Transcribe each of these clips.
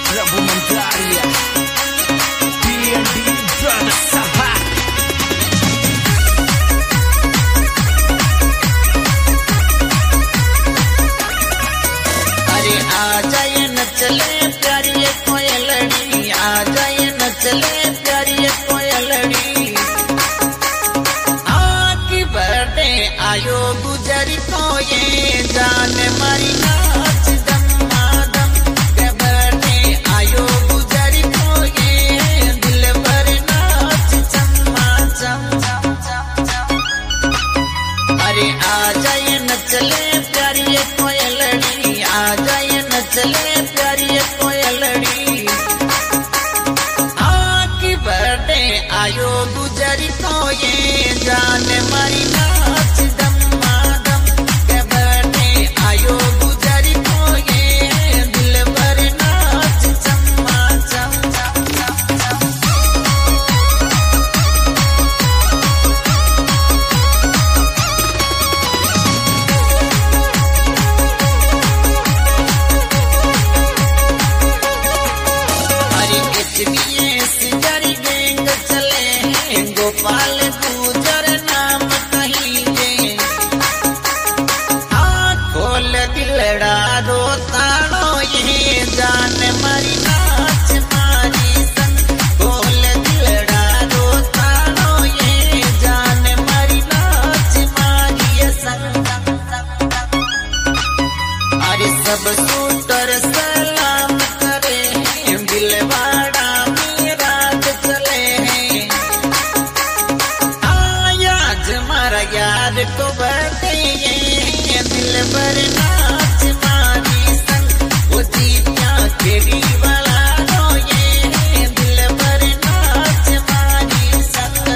Prabu Mandaria D&D Brothers Sabha। अरे आ जाए न चले प्यारी कोयलड़ी, आ जाए न चले प्यारी कोयलड़ी। आकी बर्थडे आयो गुजरी को ये जान मारी नाच दम्मा दम के बर्थडे आयो गुजरी को ये दिल भर नाच चम्मा चम चम चम चम। अरे आ जाए न चले प्यारी कोयलड़ी, आ जाए न चले प्यारी कोयलड़ी। आकी बर्थडे आयो गुजरी को ये जान मारी नाच दम्मा दम के बर्थडे आयो गुजरी को ये दिल भर नाच चम्मा चम चम चम चम। अरे HBS जरी गैंग चले हैं, गोपाल गुजर नाम कहीं दे। खोल दिलड़ा रोताड़ो ये जान मारी नाच मारी संग। खोल दिलड़ा रोताड़ो ये जान मारी नाच मारी संग। अरे सब सूटर सलाम करे हैं, दिलवाड़ा मेरा चले हैं। आज मारा यार को बर्थडे ये दिल भर नाच मारी संग। वो जीतिया तेरी वाला रो ये दिल भर नाच मारी संग।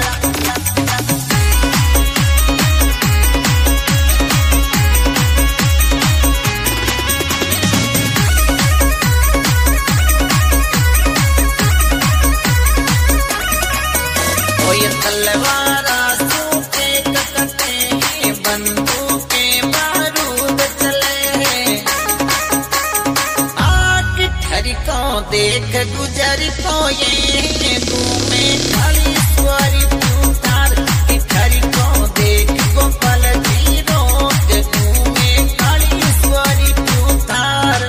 ओए तलवारा सूखे ककते हैं, बंदूकें बारूद चले हैं। आग ठरी को देख गुजरी को ये घूमे खाली स्वारी पुकार। ठरी को देख गोपाल जी रोक घूमे खाली स्वारी पुकार।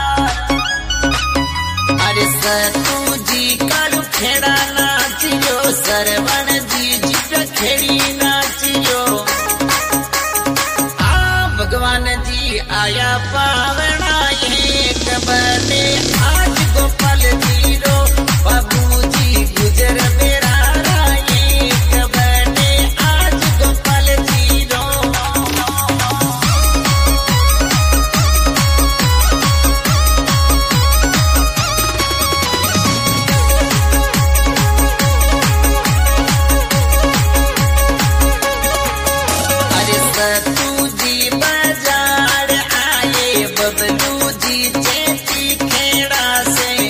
अरे सतू जी कालू खेड़ा नाचियो, सरवण जी जी खेड़ी नाचियो। भगवान जी आया पावना ये बर्थडे आज गोपाल जी रो। बाबू जी गुजर मेरा ये बर्थडे आज गोपाल जी रो। अरे सतू जी बाजार आए, बबलू जी चेती खेड़ा से।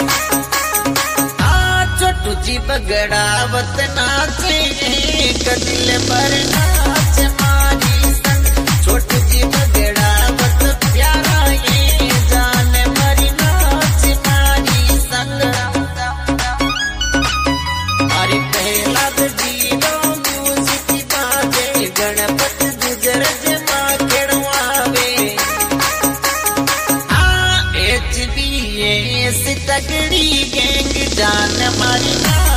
छोटू जी बगड़ावत नाचे एक दिल पर नाच मारी संग। छोटू जी बगड़ावत प्यारा ये जान मारी नाच मारी संग। अरे पहला जीरो म्यूजिक बाजे, गणपत गुजर जमा खेड़वावे। HBS तगड़ी गैंग जान मारी नाच